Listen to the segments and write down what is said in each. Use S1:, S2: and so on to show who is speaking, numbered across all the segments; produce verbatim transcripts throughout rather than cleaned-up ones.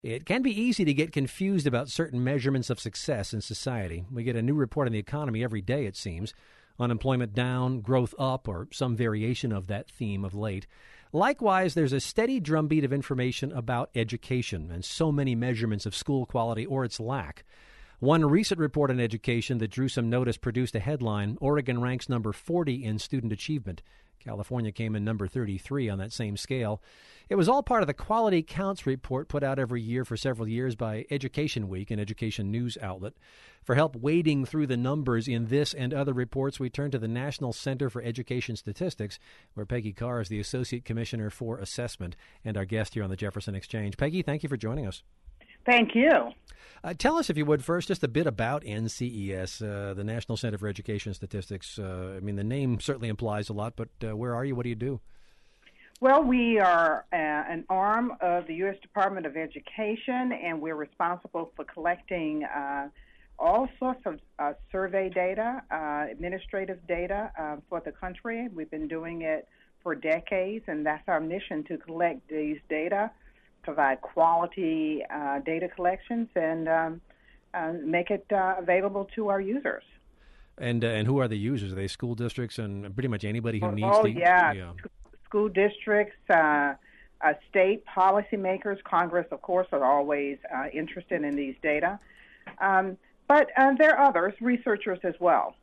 S1: It can be easy to get confused about certain measurements of success in society. We get a new report on the economy every day, it seems. Unemployment down, growth up, or some variation of that theme of late. Likewise, there's a steady drumbeat of information about education and so many measurements of school quality or its lack. One recent report on education that drew some notice produced a headline, Oregon ranks number forty in student achievement. California came in number thirty-three on that same scale. It was all part of the Quality Counts report put out every year for several years by Education Week, an education news outlet. For help wading through the numbers in this and other reports, we turn to the National Center for Education Statistics, where Peggy Carr is the Associate Commissioner for Assessment and our guest here on the Jefferson Exchange. Peggy, thank you for joining us.
S2: Thank you.
S1: Uh, tell us, if you would, first, just a bit about N C E S, uh, the National Center for Education Statistics. Uh, I mean, the name certainly implies a lot, but uh, where are you? What do you do?
S2: Well, we are uh, an arm of the U S Department of Education, and we're responsible for collecting uh, all sorts of uh, survey data, uh, administrative data uh, for the country. We've been doing it for decades, and that's our mission, to collect these data, provide quality uh, data collections, and um, uh, make it uh, available to our users.
S1: And uh, and who are the users? Are they school districts and pretty much anybody who
S2: oh,
S1: needs
S2: oh,
S1: to?
S2: yeah.
S1: yeah.
S2: School districts, uh, uh, state policymakers, Congress, of course, are always uh, interested in these data. Um, but uh, there are others, researchers as well.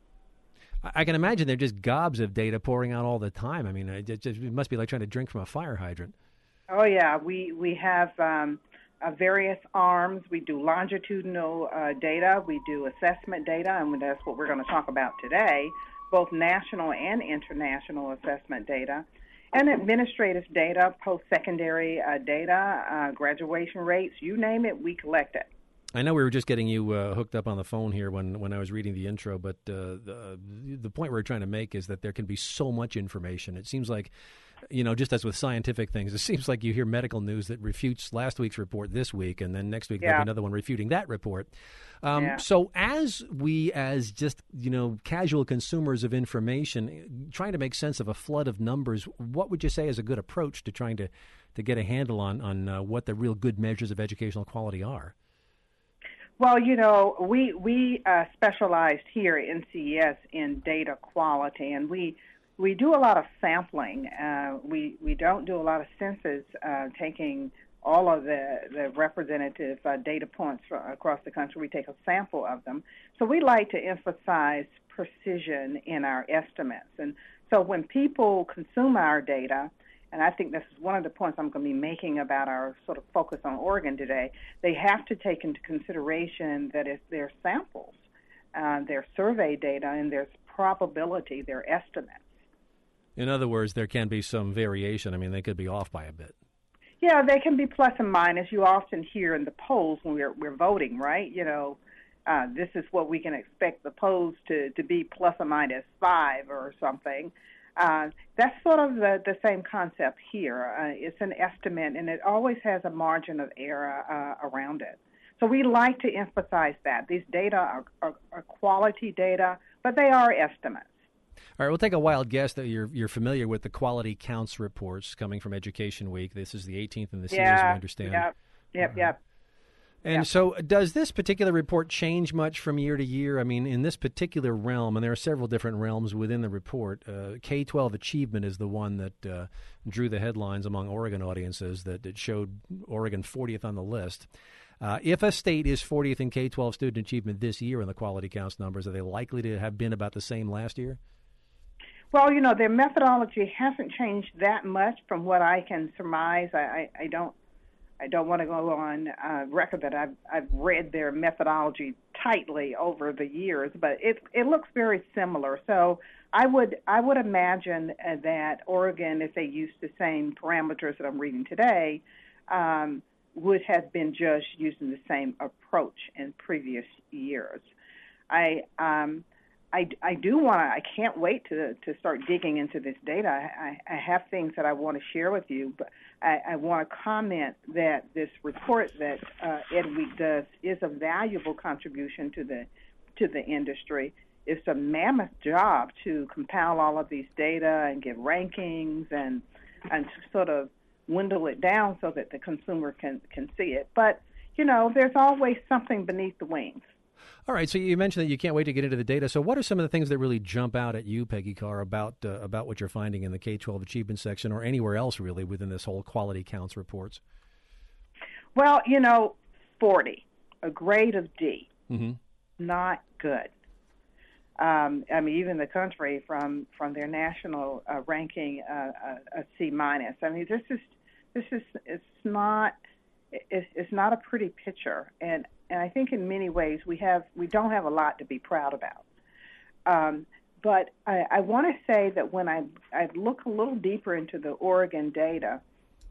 S1: I can imagine there are just gobs of data pouring out all the time. I mean, it, just, it must be like trying to drink from a fire hydrant.
S2: Oh, yeah. We, we have um, uh, various arms. We do longitudinal uh, data. We do assessment data, and that's what we're going to talk about today, both national and international assessment data. And administrative data, post-secondary uh, data, uh, graduation rates, you name it, we collect it.
S1: I know we were just getting you uh, hooked up on the phone here when, when I was reading the intro, but uh, the, the point we're trying to make is that there can be so much information. It seems like, you know, just as with scientific things, it seems like you hear medical news that refutes last week's report this week, and then next week
S2: yeah.
S1: there'll be another one refuting that report. Um,
S2: yeah.
S1: So as we, as just, you know, casual consumers of information, trying to make sense of a flood of numbers, what would you say is a good approach to trying to, to get a handle on, on uh, what the real good measures of educational quality are?
S2: Well, you know, we we uh, specialized here at N C E S in data quality, and we we do a lot of sampling. Uh, we we don't do a lot of census, uh, taking all of the, the representative uh, data points from across the country. We take a sample of them. So we like to emphasize precision in our estimates. And so when people consume our data, and I think this is one of the points I'm going to be making about our sort of focus on Oregon today, they have to take into consideration that if their samples, uh, their survey data, and there's probability, their estimates.
S1: In other words, there can be some variation. I mean, they could be off by a bit.
S2: Yeah, they can be plus and minus. You often hear in the polls when we're, we're voting, right? You know, uh, this is what we can expect the polls to, to be plus or minus five or something. Uh, that's sort of the, the same concept here. Uh, it's an estimate, and it always has a margin of error uh, around it. So we like to emphasize that. These data are, are, are quality data, but they are estimates.
S1: All right, we'll take a wild guess that you're you're familiar with the Quality Counts reports coming from Education Week. This is the eighteenth in the series,
S2: yeah,
S1: we understand.
S2: Yep, yep,
S1: uh,
S2: yep.
S1: And
S2: yeah.
S1: so does this particular report change much from year to year? I mean, in this particular realm, and there are several different realms within the report, uh, K twelve achievement is the one that uh, drew the headlines among Oregon audiences, that it showed Oregon fortieth on the list. Uh, if a state is fortieth in K twelve student achievement this year in the Quality Counts numbers, are they likely to have been about the same last year?
S2: Well, you know, their methodology hasn't changed that much from what I can surmise. I, I, I don't I don't want to go on uh, record that I've, I've read their methodology tightly over the years, but it it looks very similar. So I would I would imagine uh, that Oregon, if they used the same parameters that I'm reading today, um, would have been judged using the same approach in previous years. I um, I, I do want to, I can't wait to to start digging into this data. I, I have things that I want to share with you, but I, I want to comment that this report that uh, EdWeek does is a valuable contribution to the to the industry. It's a mammoth job to compile all of these data and give rankings and and to sort of dwindle it down so that the consumer can, can see it. But you know, there's always something beneath the wings.
S1: All right, so you mentioned that you can't wait to get into the data. So what are some of the things that really jump out at you, Peggy Carr, about uh, about what you're finding in the K twelve achievement section or anywhere else really within this whole quality counts reports?
S2: Well, you know, forty, a grade of D,
S1: mm-hmm.
S2: not good. Um, I mean, even the country from, from their national uh, ranking, uh, a, a C minus. I mean, this is this is it's not it's, it's not a pretty picture, and and I think in many ways we have we don't have a lot to be proud about. Um, but I, I want to say that when I I look a little deeper into the Oregon data,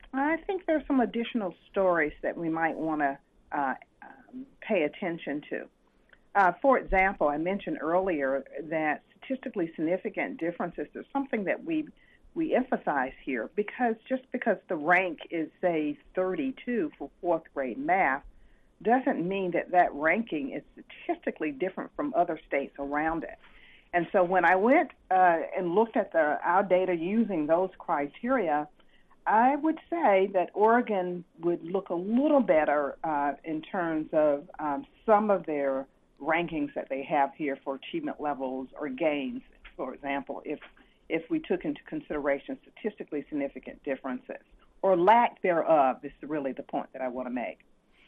S2: I think there's some additional stories that we might want to uh, um, pay attention to. Uh, for example, I mentioned earlier that statistically significant differences is something that we we emphasize here because just because the rank is, say, thirty-two for fourth grade math doesn't mean that that ranking is statistically different from other states around it. And so when I went uh, and looked at the, our data using those criteria, I would say that Oregon would look a little better uh, in terms of um, some of their rankings that they have here for achievement levels or gains, for example, if if we took into consideration statistically significant differences or lack thereof is really the point that I want to make.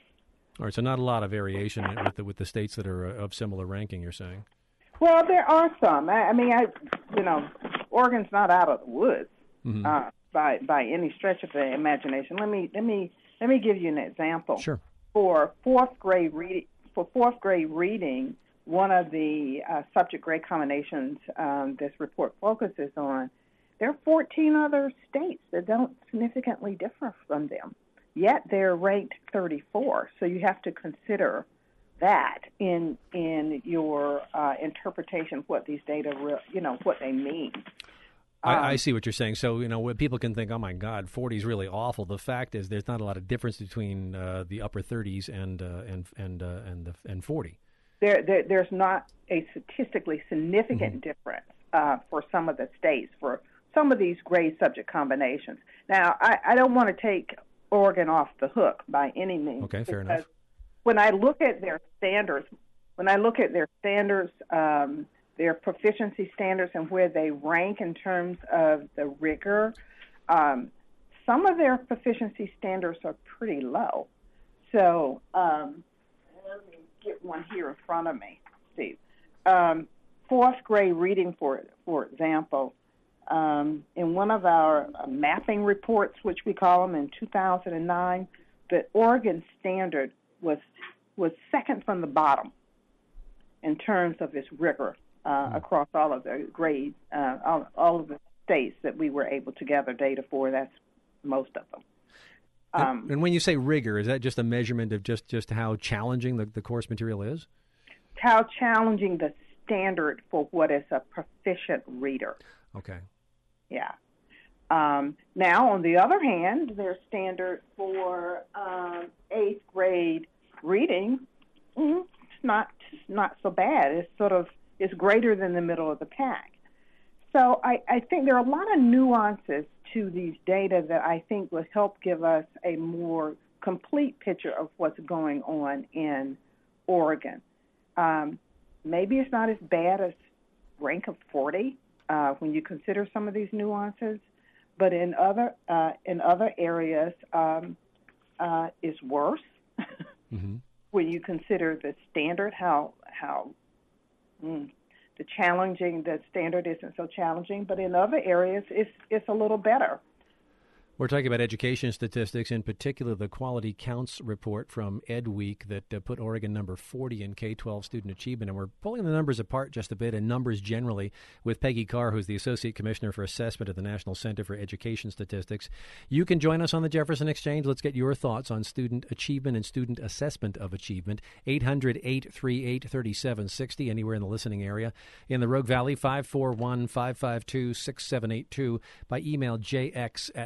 S1: All right, so not a lot of variation with the, with the states that are of similar ranking, you're saying?
S2: Well, there are some. I, I mean, I, you know, Oregon's not out of the woods mm-hmm. uh, by by any stretch of the imagination. Let me let me let me give you an example.
S1: Sure.
S2: For fourth grade reading. For fourth grade reading, one of the uh, subject grade combinations um, this report focuses on, there are fourteen other states that don't significantly differ from them, yet they're ranked thirty-four. So you have to consider that in in your uh, interpretation of what these data, re- you know, what they mean.
S1: I,
S2: Um,
S1: I see what you're saying. So, you know, when people can think, oh, my God, forty is really awful. The fact is there's not a lot of difference between uh, the upper thirties and uh, and and uh, and, the, and forty.
S2: There, there, there's not a statistically significant mm-hmm. difference uh, for some of the states, for some of these grade subject combinations. Now, I, I don't want to take Oregon off the hook by any means.
S1: Okay, fair enough.
S2: When I look at their standards, when I look at their standards, um, their proficiency standards and where they rank in terms of the rigor, um, some of their proficiency standards are pretty low. So um, let me get one here in front of me, Steve. Um, fourth grade reading, for for example, um, in one of our uh, mapping reports, which we call them, in two thousand nine, the Oregon standard was was second from the bottom in terms of its rigor. Uh, across all of the grades, uh, all, all of the states that we were able to gather data for, that's most of them. Um,
S1: and, and when you say rigor, is that just a measurement of just, just how challenging the, the course material is?
S2: How challenging the standard for what is a proficient reader.
S1: Okay.
S2: Yeah. Um, now, on the other hand, their standard for um, eighth grade reading, mm, it's not not so bad. It's sort of is greater than the middle of the pack. So I, I think there are a lot of nuances to these data that I think will help give us a more complete picture of what's going on in Oregon. Um, maybe it's not as bad as rank of forty uh, when you consider some of these nuances, but in other uh, in other areas um, uh, it's worse
S1: mm-hmm.
S2: when you consider the standard, how how Mm. The challenging, the standard isn't so challenging, but in other areas, it's it's a little better.
S1: We're talking about education statistics, in particular the Quality Counts report from EdWeek that uh, put Oregon number forty in K twelve student achievement. And we're pulling the numbers apart just a bit, and numbers generally, with Peggy Carr, who's the Associate Commissioner for Assessment at the National Center for Education Statistics. You can join us on the Jefferson Exchange. Let's get your thoughts on student achievement and student assessment of achievement. eight hundred, eight three eight, three seven six zero, anywhere in the listening area. In the Rogue Valley, five four one, five five two, six seven eight two. By email, jx at jeff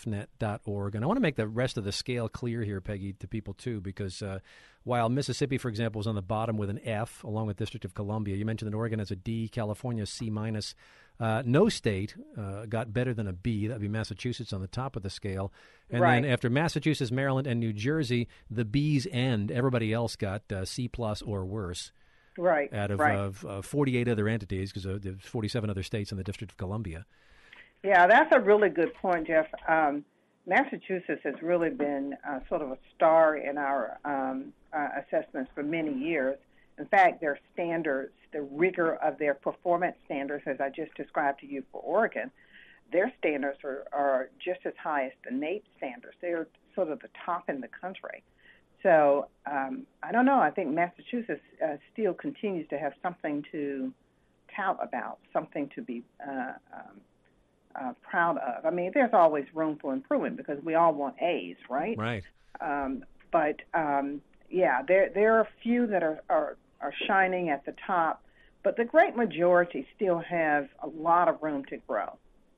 S1: net dot org. And I want to make the rest of the scale clear here, Peggy, to people, too, because uh, while Mississippi, for example, is on the bottom with an F, along with District of Columbia, you mentioned that Oregon has a D, California C minus. Uh, no state uh, got better than a B. That would be Massachusetts on the top of the scale. And
S2: right.
S1: then after Massachusetts, Maryland, and New Jersey, the B's end. Everybody else got uh, C plus or worse.
S2: Right.
S1: Out of
S2: right.
S1: uh, forty-eight other entities, because uh, there's forty-seven other states in the District of Columbia.
S2: Yeah, that's a really good point, Jeff. Um, Massachusetts has really been uh, sort of a star in our um, uh, assessments for many years. In fact, their standards, the rigor of their performance standards, as I just described to you for Oregon, their standards are, are just as high as the NAEP standards. They're sort of the top in the country. So um, I don't know. I think Massachusetts uh, still continues to have something to tout about, something to be uh, um, uh, proud of. I mean, there's always room for improvement because we all want A's, right?
S1: Right.
S2: Um, but um, yeah, there there are a few that are, are are shining at the top, but the great majority still have a lot of room to grow.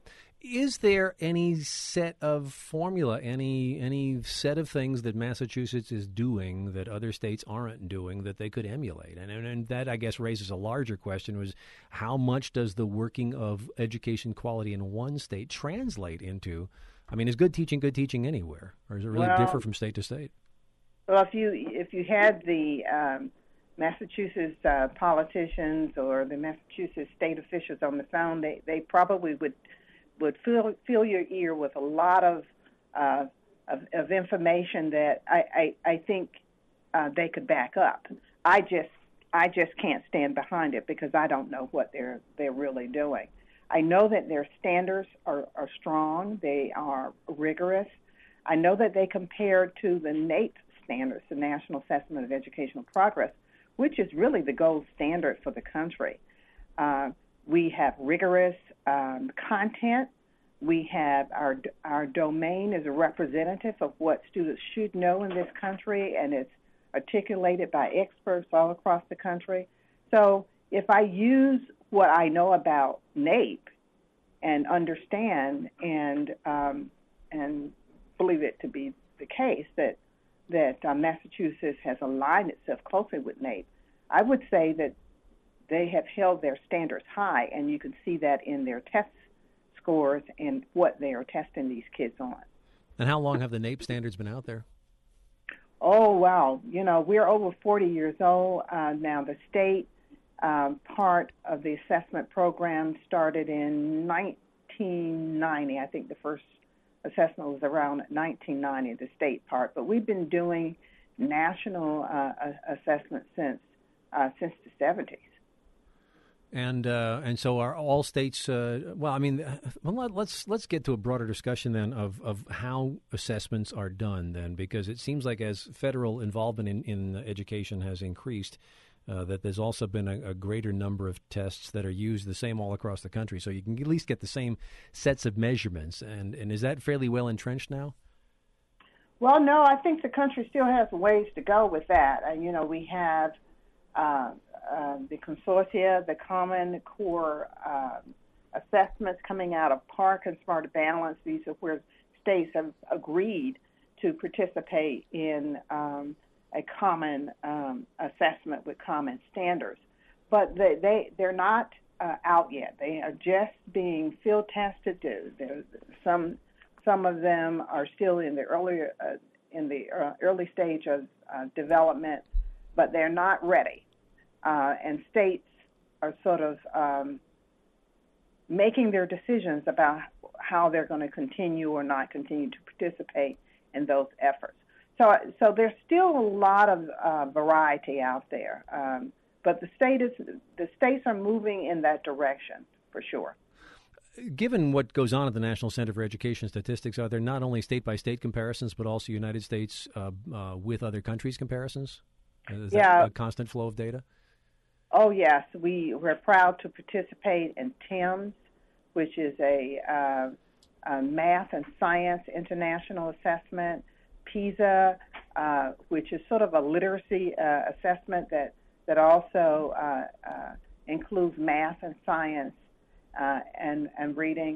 S1: Is there any set of formula, any any set of things that Massachusetts is doing that other states aren't doing that they could emulate? And, and, and that, I guess, raises a larger question, was how much does the working of education quality in one state translate into, I mean, is good teaching good teaching anywhere, or does it really
S2: well,
S1: differ from state to state?
S2: Well, if you, if you had the um, Massachusetts uh, politicians or the Massachusetts state officials on the phone, they, they probably would would fill, fill your ear with a lot of uh, of, of information that I, I, I think uh, they could back up. I just I just can't stand behind it because I don't know what they're they're really doing. I know that their standards are, are strong. They are rigorous. I know that they compare to the NAEP standards, the National Assessment of Educational Progress, which is really the gold standard for the country. Uh, we have rigorous um, content. We have our our domain is a representative of what students should know in this country, and it's articulated by experts all across the country. So if I use what I know about NAEP and understand and um, and believe it to be the case that that uh, Massachusetts has aligned itself closely with NAEP, I would say that they have held their standards high, and you can see that in their test scores and what they are testing these kids on.
S1: And how long have the NAEP standards been out there?
S2: Oh, wow. You know, we're over forty years old uh, now. The state um, part of the assessment program started in nineteen ninety. I think the first assessment was around nineteen ninety, the state part. But we've been doing national uh, assessment since uh, since the seventies.
S1: And uh, and so are all states? Uh, well, I mean, well, let's let's get to a broader discussion then of, of how assessments are done then, because it seems like as federal involvement in, in education has increased, uh, that there's also been a, a greater number of tests that are used the same all across the country. So you can at least get the same sets of measurements. And and is that fairly well entrenched now?
S2: Well, no, I think the country still has ways to go with that. And you know, we have. Uh, Uh, the consortia, the Common Core uh, assessments coming out of PARCC and Smart Balance. These are where states have agreed to participate in um, a common um, assessment with common standards. But they, they, they're not uh, out yet. They are just being field tested. There's some, some of them are still in the early, uh, in the uh, early stage of uh, development, but they're not ready. Uh, and states are sort of um, making their decisions about how they're going to continue or not continue to participate in those efforts. So, so there's still a lot of uh, variety out there, um, but the state is the states are moving in that direction for sure.
S1: Given what goes on at the National Center for Education Statistics, are there not only state-by-state comparisons, but also United States uh, uh, with other countries comparisons? Is
S2: yeah.
S1: that a constant flow of data?
S2: Oh, yes. We, we're proud to participate in TIMSS, which is a, uh, a math and science international assessment, PISA, uh, which is sort of a literacy uh, assessment that, that also uh, uh, includes math and science uh, and, and reading.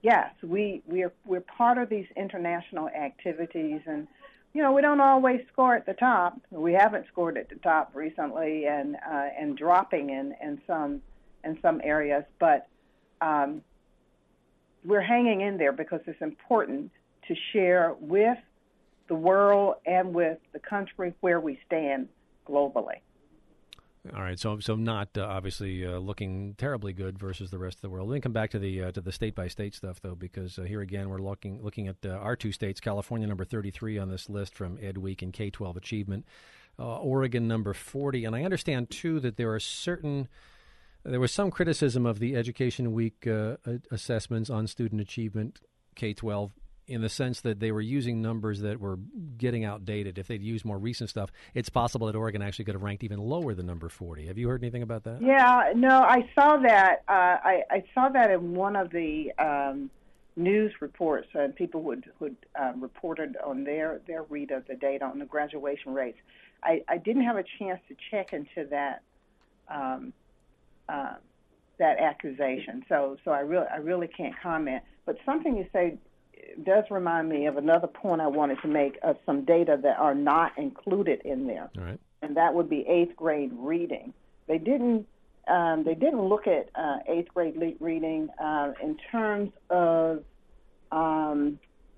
S2: yes, we we're we're part of these international activities, and you know we don't always score at the top. We haven't scored at the top recently, and uh, and dropping in, in some in some areas, but um, we're hanging in there because it's important to share with the world and with the country where we stand globally.
S1: All right, so so not uh, obviously uh, looking terribly good versus the rest of the world. Let me come back to the uh, to the state by state stuff though, because uh, here again we're looking looking at uh, our two states. California number thirty-three on this list from EdWeek and K twelve achievement. Uh, Oregon number forty, and I understand too that there are certain. There was some criticism of the Education Week uh, assessments on student achievement K twelve. In the sense that they were using numbers that were getting outdated. If they'd used more recent stuff, it's possible that Oregon actually could have ranked even lower than number forty. Have you heard anything about that?
S2: Yeah, no, I saw that. Uh, I, I saw that in one of the um, news reports, and uh, people who had uh, reported on their, their read of the data on the graduation rates. I, I didn't have a chance to check into that um, uh, that accusation, so so I really I really can't comment. But something you say does remind me of another point I wanted to make of some data that are not included in there.
S1: All right.
S2: And that would be eighth grade reading. They didn't um, they didn't look at uh, eighth grade le- reading uh, in terms of um,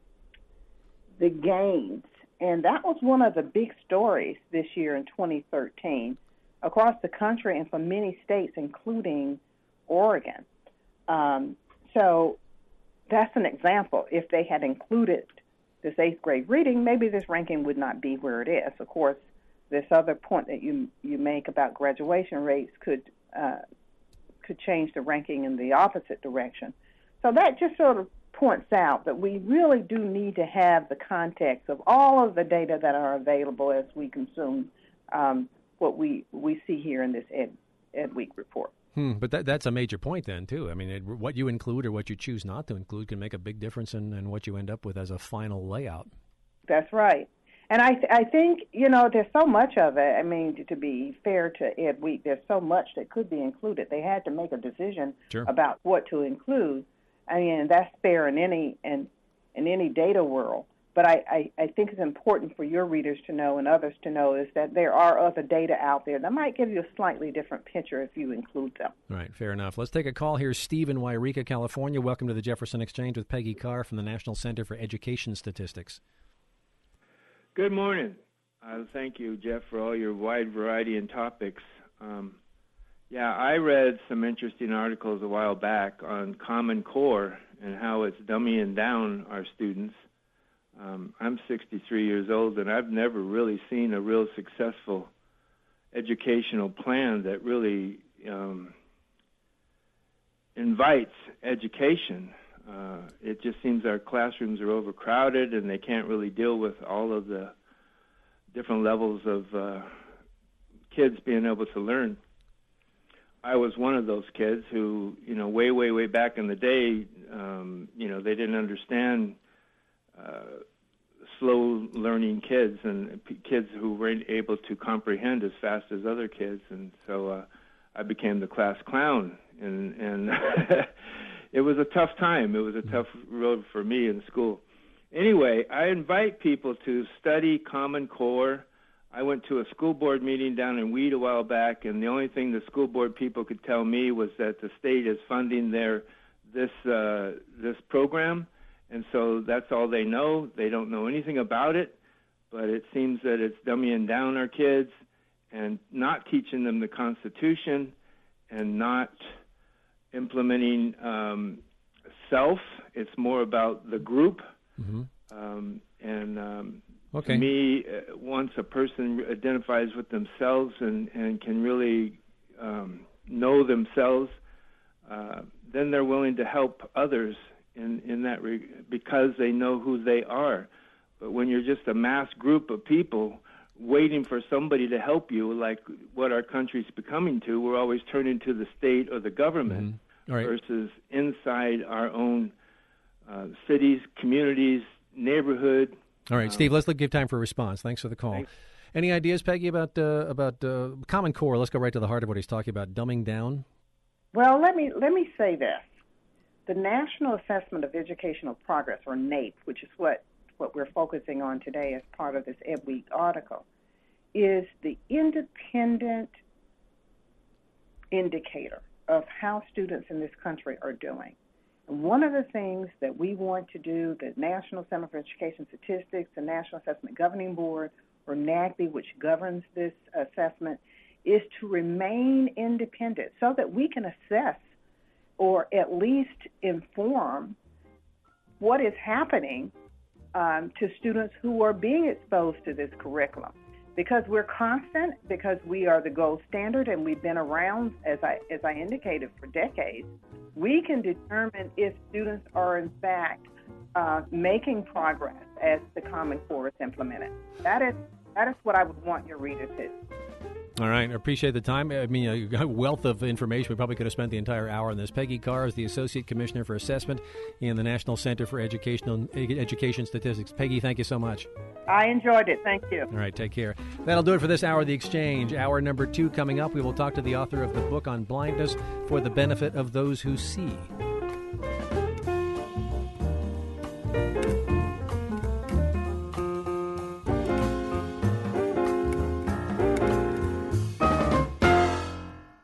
S2: the gains, and that was one of the big stories this year in twenty thirteen across the country and for many states, including Oregon. Um, so. That's an example. If they had included this eighth grade reading, maybe this ranking would not be where it is. Of course, this other point that you you make about graduation rates could uh, could change the ranking in the opposite direction. So that just sort of points out that we really do need to have the context of all of the data that are available as we consume um, what we, we see here in this Ed, EdWeek report.
S1: Hmm, but that, that's a major point then, too. I mean, it, what you include or what you choose not to include can make a big difference in, in what you end up with as a final layout.
S2: That's right. And I th- I think, you know, there's so much of it. I mean, to, to be fair to EdWeek, there's so much that could be included. They had to make a decision
S1: sure.
S2: about what to include. I mean, that's fair in any in, in any data world. But I, I, I think it's important for your readers to know and others to know is that there are other data out there that might give you a slightly different picture if you include them.
S1: Right, fair enough. Let's take a call here. Steve in Wairika, California. Welcome to the Jefferson Exchange with Peggy Carr from the National Center for Education Statistics.
S3: Good morning. Uh, thank you, Jeff, for all your wide variety in topics. Um, yeah, I read some interesting articles a while back on Common Core and how it's dumbing down our students. Um, I'm sixty-three years old, and I've never really seen a real successful educational plan that really um, invites education. Uh, it just seems our classrooms are overcrowded, and they can't really deal with all of the different levels of uh, kids being able to learn. I was one of those kids who, you know, way, way, way back in the day, um, you know, they didn't understand Uh, slow learning kids and p- kids who weren't able to comprehend as fast as other kids, and so uh, I became the class clown, and, and it was a tough time. It was a tough road for me in school. Anyway, I invite people to study Common Core. I went to a school board meeting down in Weed a while back, and the only thing the school board people could tell me was that the state is funding their this uh, this program. And so that's all they know. They don't know anything about it, but it seems that it's dumbing down our kids and not teaching them the Constitution and not implementing um, self. It's more about the group. Mm-hmm. Um, and um,
S1: okay.
S3: to me, uh, once a person identifies with themselves and, and can really um, know themselves, uh, then they're willing to help others in, in that re- because they know who they are. But when you're just a mass group of people waiting for somebody to help you, like what our country's becoming to, we're always turning to the state or the government
S1: mm-hmm. All right.
S3: versus inside our own uh, cities, communities, neighborhood.
S1: All right,
S3: um,
S1: Steve, let's give time for a response. Thanks for the call.
S3: Thanks.
S1: Any ideas, Peggy, about uh, about uh, Common Core? Let's go right to the heart of what he's talking about, dumbing down.
S2: Well, let me let me say this. The National Assessment of Educational Progress, or NAEP, which is what, what we're focusing on today as part of this Ed Week article, is the independent indicator of how students in this country are doing. And one of the things that we want to do, the National Center for Education Statistics, the National Assessment Governing Board, or NAGB, which governs this assessment, is to remain independent so that we can assess or at least inform what is happening um, to students who are being exposed to this curriculum. Because we're constant, because we are the gold standard and we've been around, as I, as I indicated, for decades, we can determine if students are in fact uh, making progress as the Common Core is implemented. That is, that is what I would want your reader to.
S1: All right. I appreciate the time. I mean, a wealth of information. We probably could have spent the entire hour on this. Peggy Carr is the Associate Commissioner for Assessment in the National Center for Educational Education Statistics. Peggy, thank you so much.
S2: I enjoyed it. Thank you.
S1: All right. Take care. That'll do it for this hour of The Exchange. Hour number two coming up. We will talk to the author of the book on blindness for the benefit of those who see.